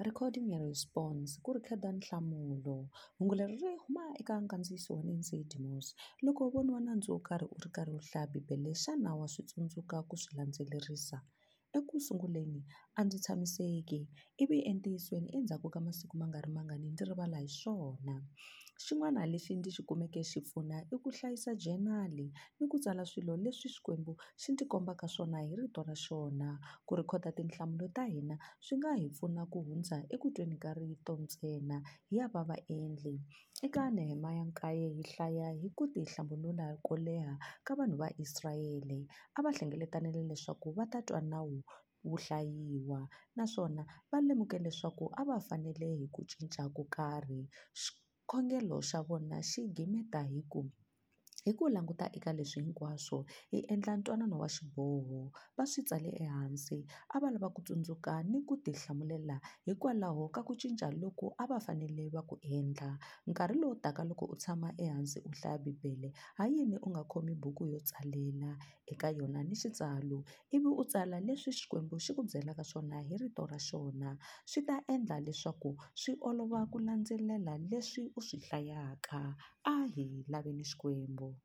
Recording ya response ku ri kheda nhlamulo. Hungu leri ri huma eka nkandziyiso wa Nancy Dimos. Loko u voniwa nandzu wo karhi u ri karhi u hlaya Bibele, xana wa swi tsundzuka ku swi landzelerisa? Eku sunguleni a ndzi tshamiseki, ivi entiyisweni endzhaku ka masiku ma nga ri mangani ndzi rivala hi swona. Xin'wana lexi ndzi xi kumeke xi pfuna i ku hlayisa journal-i ni ku tsala swilo leswi Xikwembu xi ndzi kombaka swona hi rito ra xona. Ku rhekhoda tinhlamulo ta hina swi nga hi pfuna ku hundza eku tweni ka rito ntsena hi ya va vaendli. Eka Nehemaya 9 hi hlaya hi ku ti hlamula ko leha ka vanhu va Israyele. A va hlengeletanile leswaku va ta twa nawu wu hlayiwa, naswona va lemuke leswaku a va fanele hi ku cinca ko karhi. Xikhongelo xa vona xi gimeta hi ku languta eka leswi hinkwaswo hi endla ntwanano wa xiboho. Va swi tsale ehansi, a va lava ku tsundzuka ni ku ti hlamulela hikwalaho ka ku cinca loko a va fanele va ku endla. Nkarhi lowu taka loko u tshama ehansi u hlaya Bibele, ha yini u nga khomi buku yo tsalela eka yona ni xitsalo, ivi u tsala leswi Xikwembu xi ku byelaka swona hi rito ra xona? Swi ta endla leswaku swi olova ku landzelela leswi u swi hlayaka. A hi laveni Xikwembu.